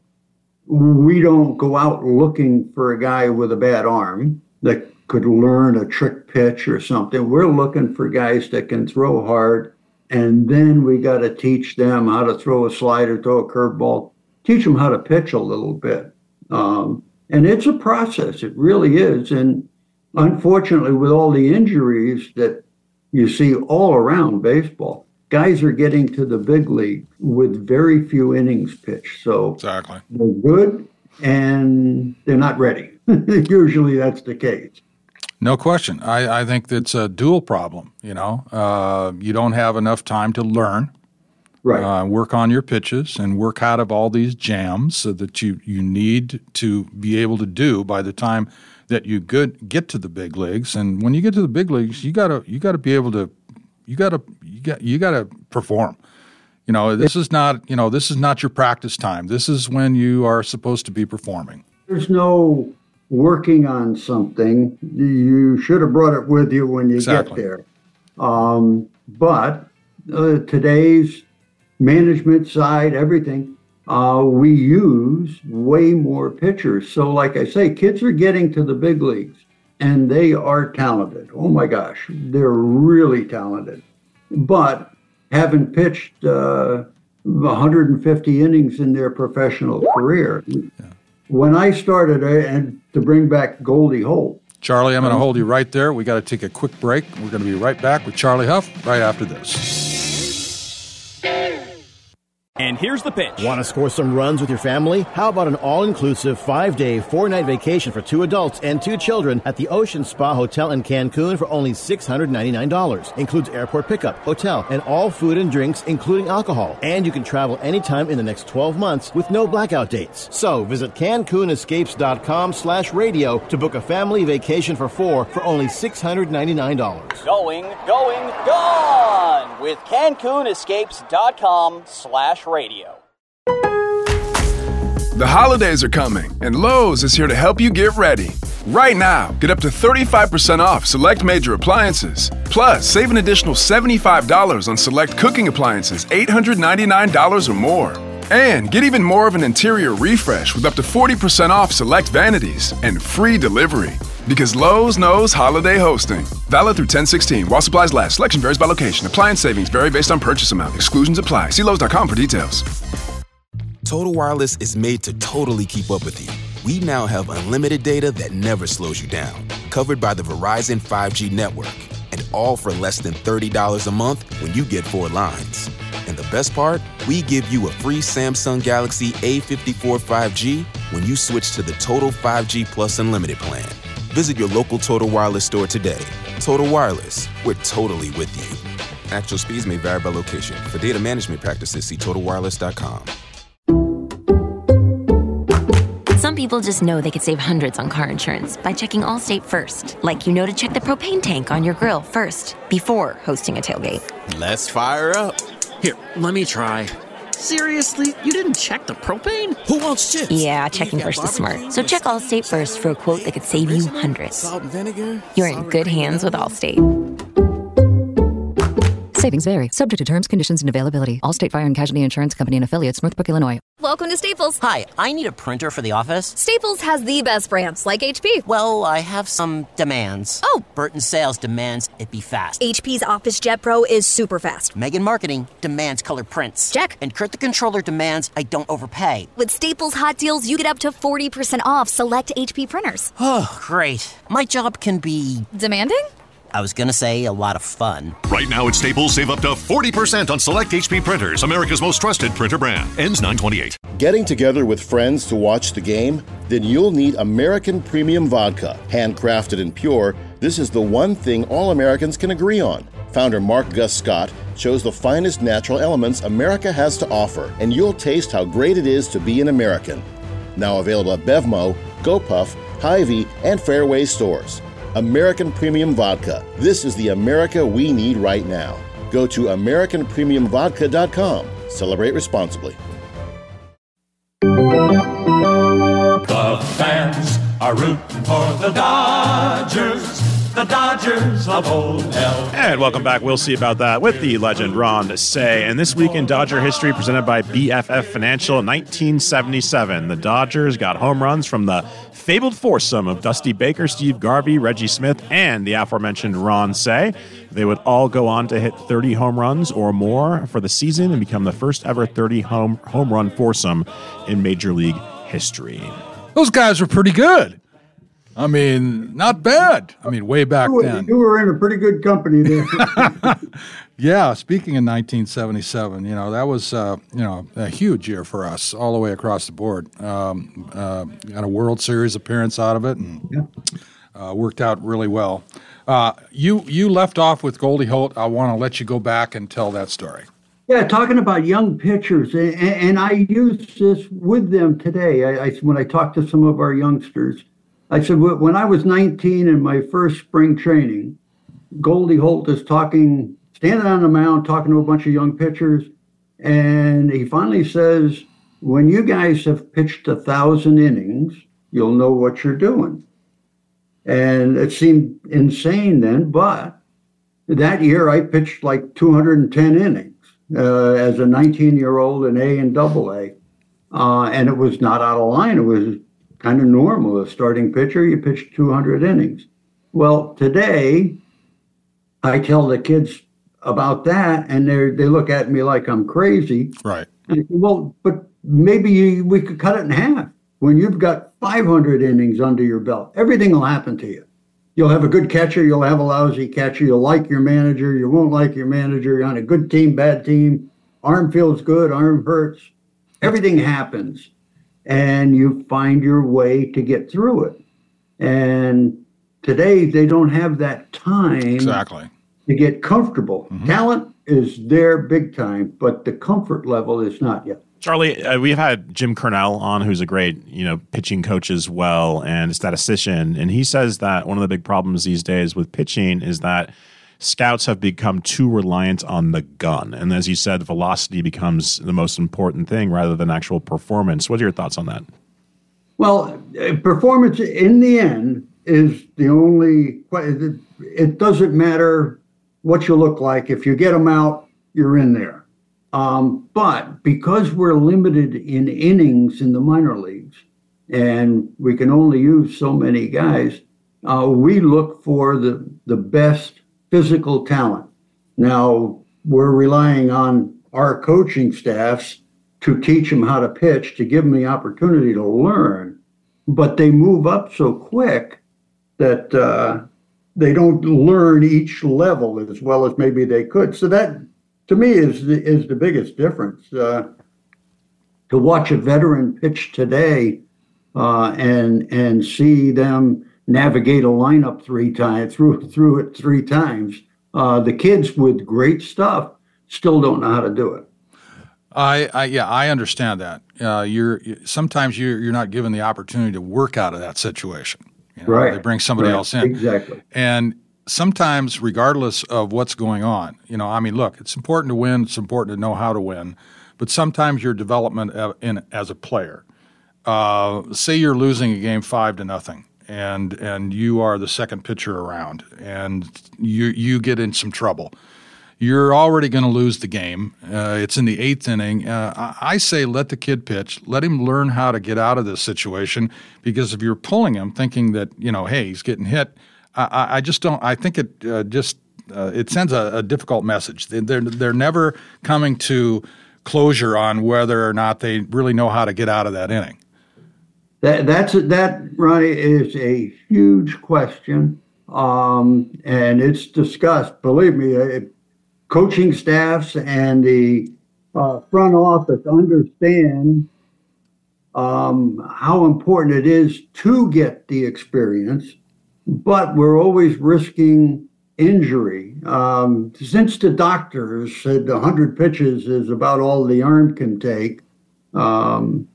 we don't go out looking for a guy with a bad arm that could learn a trick pitch or something. We're looking for guys that can throw hard, and then we got to teach them how to throw a slider, throw a curveball, teach them how to pitch a little bit. Um, and it's a process. It really is. And unfortunately, with all the injuries that you see all around baseball, guys are getting to the big league with very few innings pitched. So exactly. They're good and they're not ready. Usually that's the case. No question. I, I think that's a dual problem. You know, uh, you don't have enough time to learn. Right. Uh, work on your pitches and work out of all these jams so that you, you need to be able to do by the time that you good, get to the big leagues. And when you get to the big leagues, you gotta you gotta be able to you gotta you got you gotta perform. You know, this is not you know this is not your practice time. This is when you are supposed to be performing. There's no working on something. You should have brought it with you when you exactly. get there. Um, but uh, today's management side, everything, uh, we use way more pitchers. So like I say, kids are getting to the big leagues and they are talented. Oh my gosh, they're really talented. But haven't pitched uh, one hundred fifty innings in their professional career. Yeah. When I started, and to bring back Goldie Holt. Charlie, I'm going to hold you right there. We got to take a quick break. We're going to be right back with Charlie Huff right after this. And here's the pitch. Want to score some runs with your family? How about an all-inclusive five-day, four-night vacation for two adults and two children at the Ocean Spa Hotel in Cancun for only six hundred ninety-nine dollars. Includes airport pickup, hotel, and all food and drinks, including alcohol. And you can travel anytime in the next twelve months with no blackout dates. So visit CancunEscapes.com slash radio to book a family vacation for four for only six hundred ninety-nine dollars. Going, going, gone with CancunEscapes.com slash radio. The holidays are coming, and Lowe's is here to help you get ready. Right now, get up to thirty-five percent off select major appliances. Plus, save an additional seventy-five dollars on select cooking appliances, eight hundred ninety-nine dollars or more. And get even more of an interior refresh with up to forty percent off select vanities and free delivery. Because Lowe's knows holiday hosting. Valid through ten sixteen. While supplies last. Selection varies by location. Appliance savings vary based on purchase amount. Exclusions apply. See Lowe's dot com for details. Total Wireless is made to totally keep up with you. We now have unlimited data that never slows you down. Covered by the Verizon five G network. And all for less than thirty dollars a month when you get four lines. And the best part? We give you a free Samsung Galaxy A fifty-four five G when you switch to the Total five G Plus Unlimited plan. Visit your local Total Wireless store today. Total Wireless, we're totally with you. Actual speeds may vary by location. For data management practices, see Total Wireless dot com. Some people just know they could save hundreds on car insurance by checking Allstate first. Like you know to check the propane tank on your grill first, before hosting a tailgate. Let's fire up. Here, let me try. Seriously? You didn't check the propane? Who wants chips? Yeah, checking first is smart. So check Allstate first for a quote that could save you hundreds. Salt and vinegar? You're in good hands with Allstate. Savings vary. Subject to terms, conditions, and availability. Allstate Fire and Casualty Insurance Company and affiliates, Northbrook, Illinois. Welcome to Staples. Hi, I need a printer for the office. Staples has the best brands, like H P. Well, I have some demands. Oh. Burton Sales demands it be fast. H P's Office Jet Pro is super fast. Megan Marketing demands color prints. Check. And Kurt the Controller demands I don't overpay. With Staples Hot Deals, you get up to forty percent off select H P printers. Oh, great. My job can be... demanding? I was going to say a lot of fun. Right now at Staples, save up to forty percent on select H P printers, America's most trusted printer brand. Ends nine twenty-eight. Getting together with friends to watch the game? Then you'll need American Premium Vodka. Handcrafted and pure, this is the one thing all Americans can agree on. Founder Mark Gus Scott chose the finest natural elements America has to offer, and you'll taste how great it is to be an American. Now available at Bevmo, GoPuff, Hy-Vee, and Fairway stores. American Premium Vodka. This is the America we need right now. Go to American Premium Vodka dot com. Celebrate responsibly. The fans are rooting for the Dodgers. The Dodgers of old L A. And welcome back. We'll see about that with the legend Ron Cey. And this week in Dodger history, presented by B F F Financial, nineteen seventy-seven. The Dodgers got home runs from the fabled foursome of Dusty Baker, Steve Garvey, Reggie Smith, and the aforementioned Ron Cey. They would all go on to hit thirty home runs or more for the season and become the first ever thirty home home run foursome in Major League history. Those guys were pretty good. I mean, not bad. I mean, way back you were, then. You were in a pretty good company there. Yeah, speaking in nineteen seventy-seven, you know, that was, uh, you know, a huge year for us all the way across the board. Um, uh, got a World Series appearance out of it and yeah. uh, worked out really well. Uh, you you left off with Goldie Holt. I want to let you go back and tell that story. Yeah, talking about young pitchers, and, and I use this with them today. I, I, when I talk to some of our youngsters, I said, when I was nineteen in my first spring training, Goldie Holt is talking, standing on the mound, talking to a bunch of young pitchers. And he finally says, when you guys have pitched a thousand innings, you'll know what you're doing. And it seemed insane then, but that year I pitched like two hundred ten innings uh, as a nineteen-year-old in A and double A. Uh, and it was not out of line. It was kind of normal. A starting pitcher, you pitch two hundred innings. Well, today, I tell the kids about that, and they they look at me like I'm crazy. Right. And I say, well, but maybe you, we could cut it in half. When you've got five hundred innings under your belt, everything will happen to you. You'll have a good catcher, you'll have a lousy catcher, you'll like your manager, you won't like your manager, you're on a good team, bad team, arm feels good, arm hurts. Everything happens. And you find your way to get through it. And today they don't have that time exactly to get comfortable. Mm-hmm. Talent is there big time, but the comfort level is not yet. Charlie, uh, we've had Jim Cornell on, who's a great, you know, pitching coach as well and a statistician, and he says that one of the big problems these days with pitching is that scouts have become too reliant on the gun. And as you said, velocity becomes the most important thing rather than actual performance. What are your thoughts on that? Well, performance in the end is the only, it doesn't matter what you look like. If you get them out, you're in there. Um, but because we're limited in innings in the minor leagues and we can only use so many guys, uh, we look for the, the best physical talent. Now, we're relying on our coaching staffs to teach them how to pitch, to give them the opportunity to learn, but they move up so quick that uh, they don't learn each level as well as maybe they could. So that, to me, is the, is the biggest difference. Uh, to watch a veteran pitch today uh, and and see them navigate a lineup three times, through through it three times. Uh, the kids with great stuff still don't know how to do it. I, I yeah, I understand that. Uh, you're sometimes you're you're not given the opportunity to work out of that situation. You know, right. They bring somebody right. else in. Exactly. And sometimes, regardless of what's going on, you know, I mean, look, it's important to win. It's important to know how to win. But sometimes your development in as a player, uh, say you're losing a game five to nothing. And and you are the second pitcher around, and you you get in some trouble. You're already going to lose the game. Uh, it's in the eighth inning. Uh, I say let the kid pitch. Let him learn how to get out of this situation, because if you're pulling him thinking that, you know, hey, he's getting hit, I, I just don't. I think it uh, just uh, it sends a, a difficult message. They're they're never coming to closure on whether or not they really know how to get out of that inning. That that's that, Ronnie, is a huge question, um, and it's discussed. Believe me, uh, coaching staffs and the uh, front office understand um, how important it is to get the experience, but we're always risking injury. Um, since the doctors said one hundred pitches is about all the arm can take, um,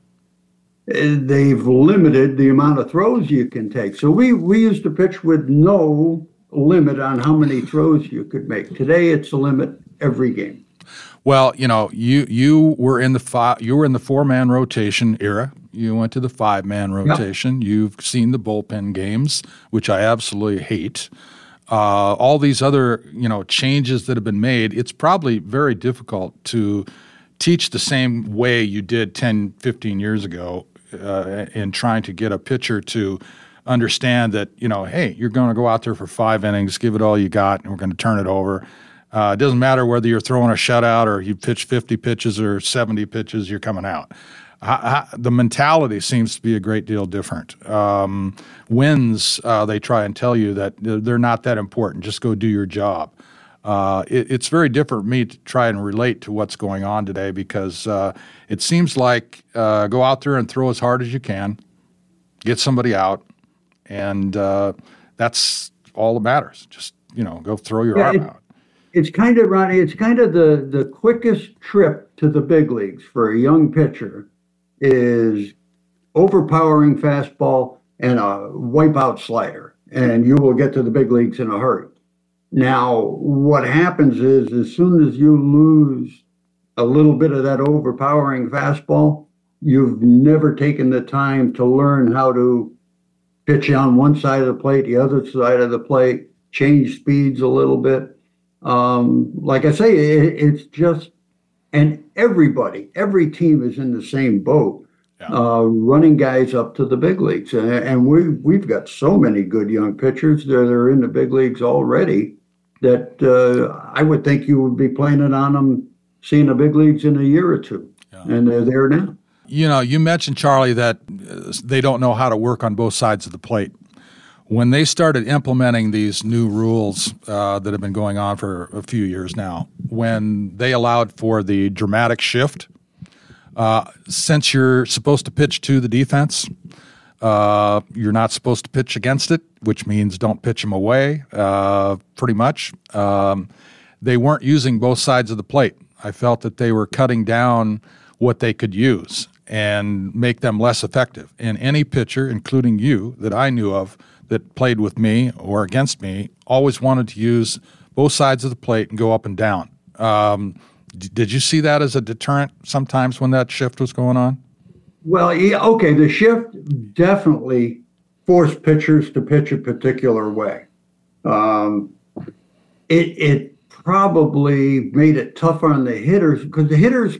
they've limited the amount of throws you can take. So we, we used to pitch with no limit on how many throws you could make. Today, it's a limit every game. Well, you know, you you were in the five, you were in the four-man rotation era. You went to the five-man rotation. Yep. You've seen the bullpen games, which I absolutely hate. Uh, all these other, you know, changes that have been made, it's probably very difficult to teach the same way you did ten, fifteen years ago uh, in trying to get a pitcher to understand that, you know, hey, you're going to go out there for five innings, give it all you got, and we're going to turn it over. Uh, it doesn't matter whether you're throwing a shutout or you pitch fifty pitches or seventy pitches, you're coming out. How, how, the mentality seems to be a great deal different. Um, wins, uh, they try and tell you that they're not that important. Just go do your job. Uh, it, it's very different for me to try and relate to what's going on today because uh, it seems like uh, go out there and throw as hard as you can, get somebody out, and uh, that's all that matters. Just, you know, go throw your yeah, arm it, out. It's kind of, Ronnie, it's kind of the, the quickest trip to the big leagues for a young pitcher is overpowering fastball and a wipeout slider, and you will get to the big leagues in a hurry. Now, what happens is as soon as you lose a little bit of that overpowering fastball, you've never taken the time to learn how to pitch on one side of the plate, the other side of the plate, change speeds a little bit. Um, like I say, it, it's just, and everybody, every team is in the same boat, yeah. uh, running guys up to the big leagues. And, and we, we've got so many good young pitchers that are in the big leagues already that uh, I would think you would be planning on them seeing the big leagues in a year or two. Yeah. And they're there now. You know, you mentioned, Charlie, that they don't know how to work on both sides of the plate. When they started implementing these new rules uh, that have been going on for a few years now, when they allowed for the dramatic shift, uh, since you're supposed to pitch to the defense, uh, you're not supposed to pitch against it, which means don't pitch them away, uh, pretty much. Um, they weren't using both sides of the plate. I felt that they were cutting down what they could use and make them less effective. And any pitcher, including you, that I knew of, that played with me or against me always wanted to use both sides of the plate and go up and down. Um, d- did you see that as a deterrent sometimes when that shift was going on? Well, yeah, okay, the shift definitely forced pitchers to pitch a particular way. Um, it, it probably made it tougher on the hitters because the hitters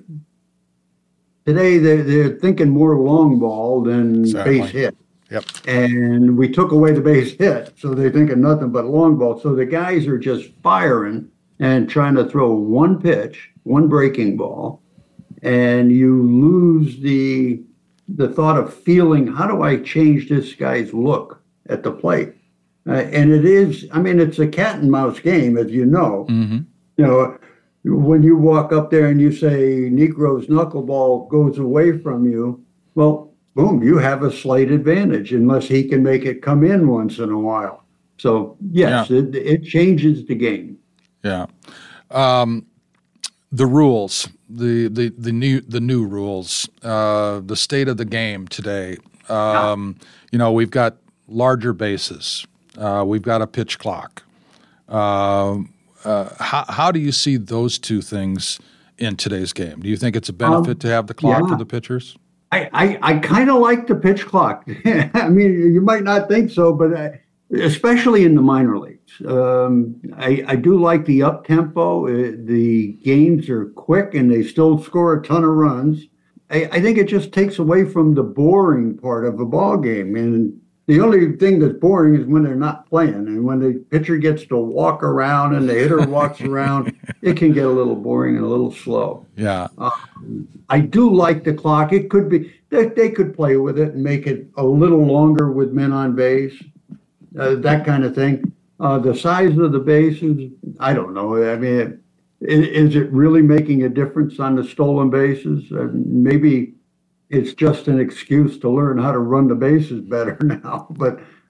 today, they're, they're thinking more long ball than Exactly. base hit. Yep. And we took away the base hit, so they're thinking nothing but long ball. So the guys are just firing and trying to throw one pitch, one breaking ball, and you lose the the thought of feeling, how do I change this guy's look at the plate? Uh, and it is, I mean, it's a cat and mouse game, as you know. Mm-hmm. You know, when you walk up there and you say Negro's knuckleball goes away from you, well, boom, you have a slight advantage unless he can make it come in once in a while. So, yes, Yeah. it, it changes the game. Yeah. Um, the rules, the, the, the new the new rules, uh, the state of the game today. Um, you know, we've got larger bases. Uh, we've got a pitch clock. Uh, uh, how, how do you see those two things in today's game? Do you think it's a benefit Um, to have the clock yeah. for the pitchers? I, I, I kind of like the pitch clock. I mean, you might not think so, but I, especially in the minor leagues. Um, I, I do like the up tempo. Uh, the games are quick and they still score a ton of runs. I, I think it just takes away from the boring part of a ball game. And the only thing that's boring is when they're not playing. And when the pitcher gets to walk around and the hitter walks around, it can get a little boring and a little slow. Yeah. Um, I do like the clock. It could be, they, they could play with it and make it a little longer with men on base, uh, that kind of thing. Uh, the size of the bases, I don't know. I mean, is, is it really making a difference on the stolen bases? Uh, maybe it's just an excuse to learn how to run the bases better now. But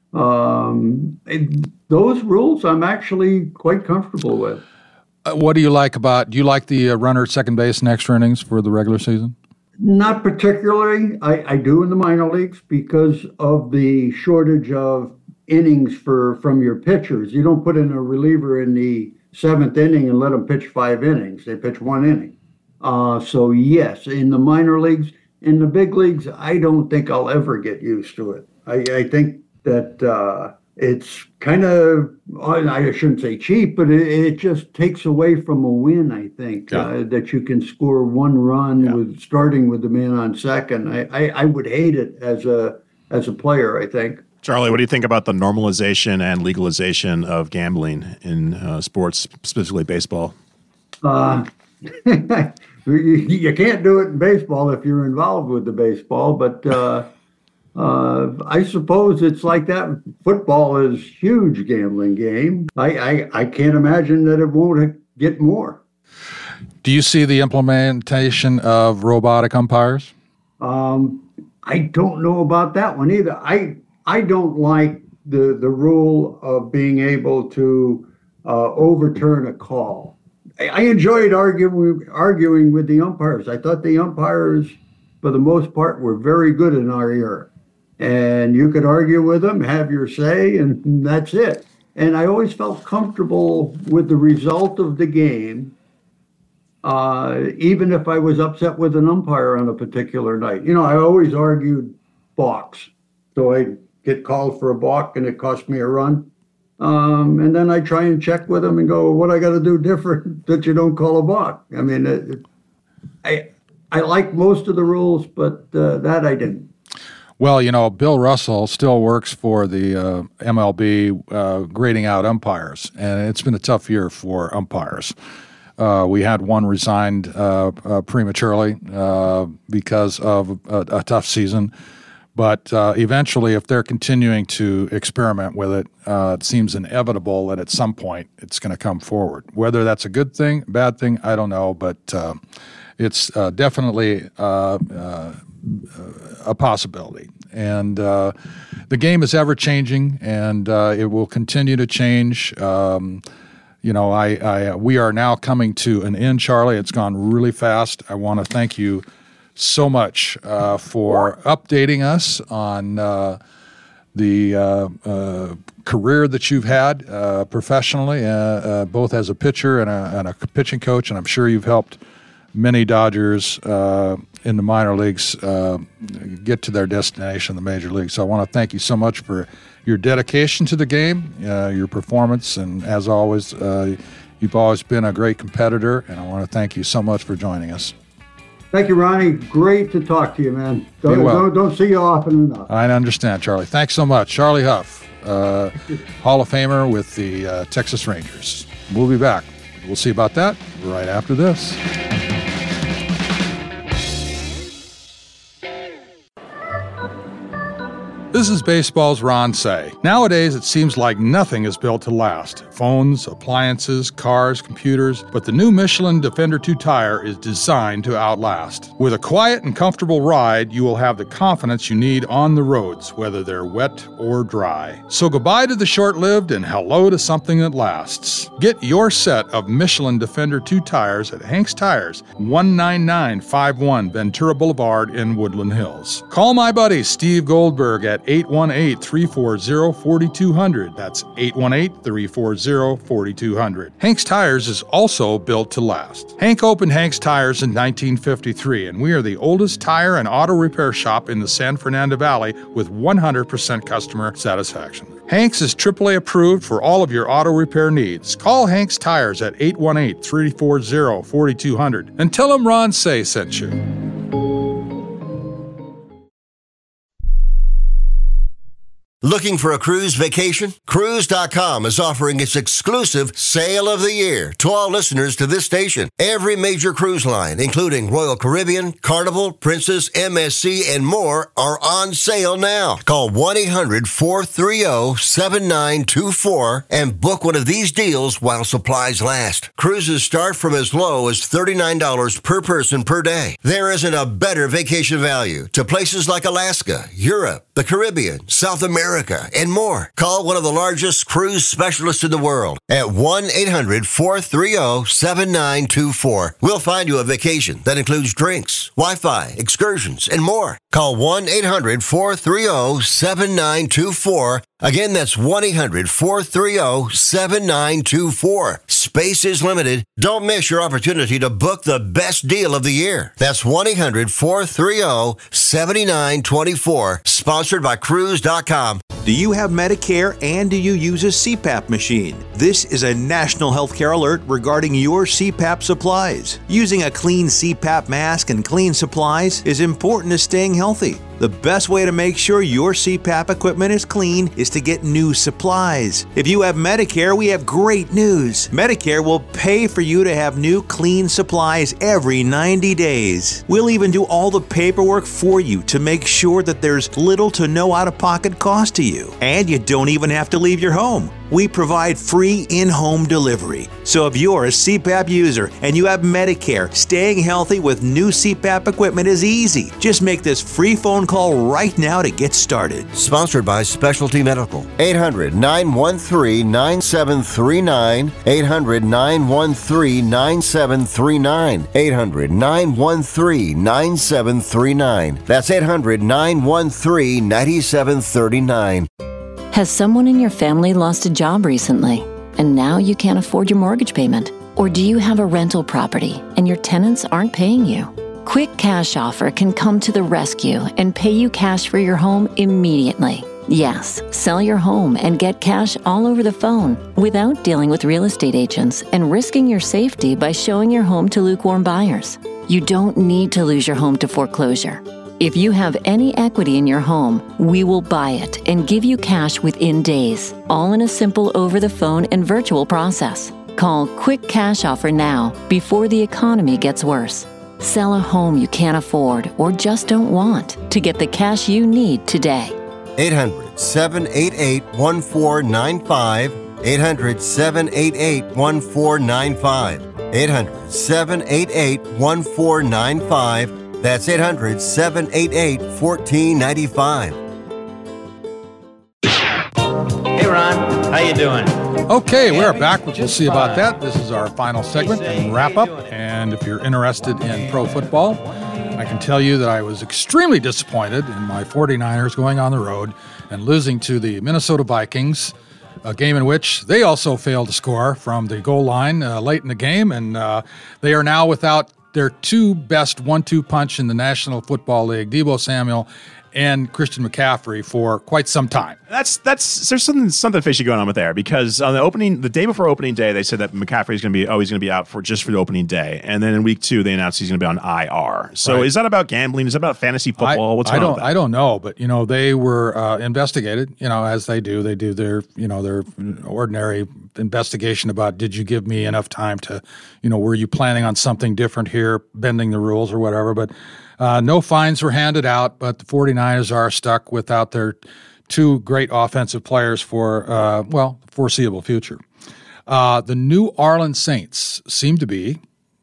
Um, it, those rules I'm actually quite comfortable with. Uh, what do you like about, do you like the uh, runner at second base in extra innings for the regular season? Not particularly. I, I do in the minor leagues because of the shortage of innings for from your pitchers. You don't put in a reliever in the seventh inning and let them pitch five innings. They pitch one inning. Uh, so yes, in the minor leagues. In the big leagues, I don't think I'll ever get used to it. I, I think that uh, it's kind of, I shouldn't say cheap, but it, it just takes away from a win, I think, yeah. uh, that you can score one run yeah. with starting with the man on second. I, I, I would hate it as a as a player, I think. Charlie, what do you think about the normalization and legalization of gambling in uh, sports, specifically baseball? Uh, you can't do it in baseball if you're involved with the baseball, but uh, uh, I suppose it's like that. Football is huge gambling game. I, I, I can't imagine that it won't get more. Do you see the implementation of robotic umpires? Um, I don't know about that one either. I I don't like the the rule of being able to uh, overturn a call. I, I enjoyed arguing arguing with the umpires. I thought the umpires, for the most part, were very good in our era. And you could argue with them, have your say, and that's it. And I always felt comfortable with the result of the game, uh, even if I was upset with an umpire on a particular night. You know, I always argued balks. So I'd get called for a balk and it cost me a run. Um, and then I try and check with them and go, what I got to do different that you don't call a balk? I mean, it, it, I I like most of the rules, but uh, that I didn't. Well, you know, Bill Russell still works for the uh, M L B uh, grading out umpires, and it's been a tough year for umpires. Uh, we had one resigned uh, uh, prematurely uh, because of a, a tough season. But uh, eventually, if they're continuing to experiment with it, uh, it seems inevitable that at some point it's going to come forward. Whether that's a good thing, bad thing, I don't know, but uh, it's uh, definitely uh, uh, a possibility. And uh, the game is ever changing, and uh, it will continue to change. Um, you know, I, I we are now coming to an end, Charlie. It's gone really fast. I want to thank you so much uh, for updating us on uh, the uh, uh, career that you've had uh, professionally, uh, uh, both as a pitcher and a, and a pitching coach, and I'm sure you've helped many Dodgers uh, in the minor leagues uh, get to their destination, the major leagues. So I want to thank you so much for your dedication to the game, uh, your performance, and as always, uh, you've always been a great competitor, and I want to thank you so much for joining us. Thank you, Ronnie. Great to talk to you, man. Don't, well. don't, don't see you often enough. I understand, Charlie. Thanks so much. Charlie Hough, uh, Hall of Famer with the uh, Texas Rangers. We'll be back. We'll see about that right after this. This is baseball's Ron Say. Nowadays, it seems like nothing is built to last. Phones, appliances, cars, computers, but the new Michelin Defender two tire is designed to outlast. With a quiet and comfortable ride, you will have the confidence you need on the roads, whether they're wet or dry. So goodbye to the short-lived and hello to something that lasts. Get your set of Michelin Defender two tires at Hank's Tires, one nine nine five one Ventura Boulevard in Woodland Hills. Call my buddy Steve Goldberg at eight one eight, three four zero, four two zero zero. That's eight one eight, three four zero, four two zero zero. Hank's Tires is also built to last. Hank opened Hank's Tires in nineteen fifty-three, and we are the oldest tire and auto repair shop in the San Fernando Valley with one hundred percent customer satisfaction. Hank's is triple A approved for all of your auto repair needs. Call Hank's Tires at eight one eight, three four zero, four two zero zero and tell them Ron Say sent you. Looking for a cruise vacation? Cruise dot com is offering its exclusive Sale of the Year to all listeners to this station. Every major cruise line, including Royal Caribbean, Carnival, Princess, M S C, and more, are on sale now. Call one eight hundred, four three zero, seven nine two four and book one of these deals while supplies last. Cruises start from as low as thirty-nine dollars per person per day. There isn't a better vacation value to places like Alaska, Europe, the Caribbean, South America, America, and more. Call one of the largest cruise specialists in the world at one eight hundred four three zero seven nine two four. We'll find you a vacation that includes drinks, Wi-Fi, excursions, and more. Call one eight hundred four three zero seven nine two four. Again, that's one eight hundred four three zero seven nine two four. Space is limited. Don't miss your opportunity to book the best deal of the year. That's one eight hundred four three zero seven nine two four. Sponsored by Cruise dot com. Do you have Medicare and do you use a C PAP machine? This is a national healthcare alert regarding your C PAP supplies. Using a clean C PAP mask and clean supplies is important to staying healthy. The best way to make sure your C PAP equipment is clean is to get new supplies. If you have Medicare, we have great news. Medicare will pay for you to have new clean supplies every ninety days. We'll even do all the paperwork for you to make sure that there's little to no out-of-pocket cost to you. And you don't even have to leave your home. We provide free in-home delivery. So if you're a C PAP user and you have Medicare, staying healthy with new C PAP equipment is easy. Just make this free phone call right now to get started. Sponsored by Specialty Medical. eight hundred nine one three nine seven three nine. eight hundred nine one three nine seven three nine. eight hundred nine one three nine seven three nine. That's eight hundred nine one three nine seven three nine. Has someone in your family lost a job recently, and now you can't afford your mortgage payment? Or do you have a rental property and your tenants aren't paying you? Quick Cash Offer can come to the rescue and pay you cash for your home immediately. Yes, sell your home and get cash all over the phone without dealing with real estate agents and risking your safety by showing your home to lukewarm buyers. You don't need to lose your home to foreclosure. If you have any equity in your home, we will buy it and give you cash within days, all in a simple over-the-phone and virtual process. Call Quick Cash Offer now before the economy gets worse. Sell a home you can't afford or just don't want to get the cash you need today. eight hundred seven eight eight one four nine five. eight hundred seven eight eight one four nine five. eight hundred seven eight eight one four nine five. That's eight hundred seven eight eight one four nine five. Hey, Ron. How you doing? Okay, we're back. We'll see about that. This is our final segment and wrap up. And if you're interested in pro football, I can tell you that I was extremely disappointed in my 49ers going on the road and losing to the Minnesota Vikings, a game in which they also failed to score from the goal line uh, late in the game. And uh, they are now without their two best one two punch in the National Football League, Deebo Samuel and Christian McCaffrey, for quite some time. That's that's there's something something fishy going on with there, because on the opening the day before opening day they said that McCaffrey is going to be oh he's going to be out for just for the opening day, and then in week two they announced he's going to be on I R. So right. Is that about gambling? Is that about fantasy football? I, What's I going don't on with that? I don't know, but you know they were uh, investigated. You know as they do, they do their you know their ordinary investigation about did you give me enough time to you know were you planning on something different here, bending the rules or whatever, but. Uh, no fines were handed out, but the 49ers are stuck without their two great offensive players for, uh, well, foreseeable future. Uh, the New Orleans Saints seem to be,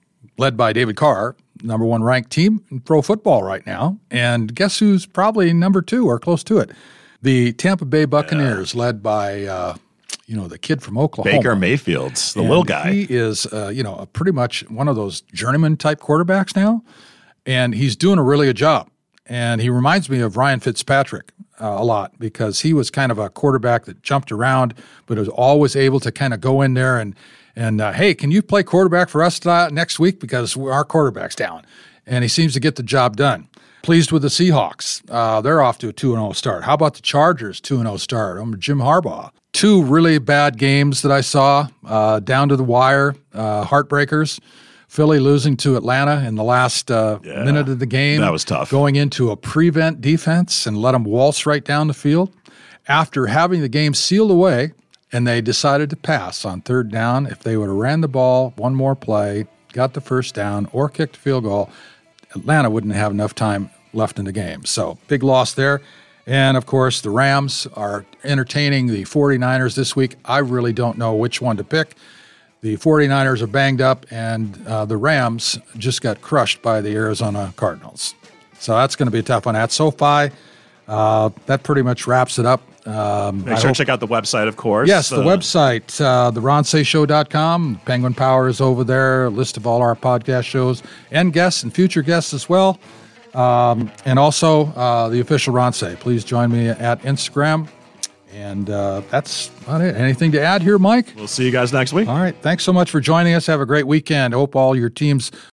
led by David Carr, number one ranked team in pro football right now. And guess who's probably number two or close to it? The Tampa Bay Buccaneers, uh, led by, uh, you know, the kid from Oklahoma. Baker Mayfield's the and little guy. He is, uh, you know, a pretty much one of those journeyman type quarterbacks now. And he's doing a really good job. And he reminds me of Ryan Fitzpatrick uh, a lot, because he was kind of a quarterback that jumped around, but was always able to kind of go in there and, and uh, hey, can you play quarterback for us next week because our quarterback's down? And he seems to get the job done. Pleased with the Seahawks. Uh, they're off to a two and oh start. How about the Chargers, two and oh start? Um, Jim Harbaugh. Two really bad games that I saw, uh, down to the wire, uh, heartbreakers. Philly losing to Atlanta in the last uh, yeah, minute of the game. That was tough. Going into a prevent defense and let them waltz right down the field. After having the game sealed away, and they decided to pass on third down. If they would have ran the ball one more play, got the first down, or kicked a field goal, Atlanta wouldn't have enough time left in the game. So big loss there. And, of course, the Rams are entertaining the 49ers this week. I really don't know which one to pick. The 49ers are banged up, and uh, the Rams just got crushed by the Arizona Cardinals. So that's going to be a tough one. At SoFi, uh, that pretty much wraps it up. Um, Make sure to check out the website, of course. Yes, the uh, website, uh, the ron say show dot com. Penguin Power is over there, a list of all our podcast shows and guests and future guests as well. Um, and also uh, the official Ron Say. Please join me at Instagram. And uh, that's about it. Anything to add here, Mike? We'll see you guys next week. All right. Thanks so much for joining us. Have a great weekend. Hope all your teams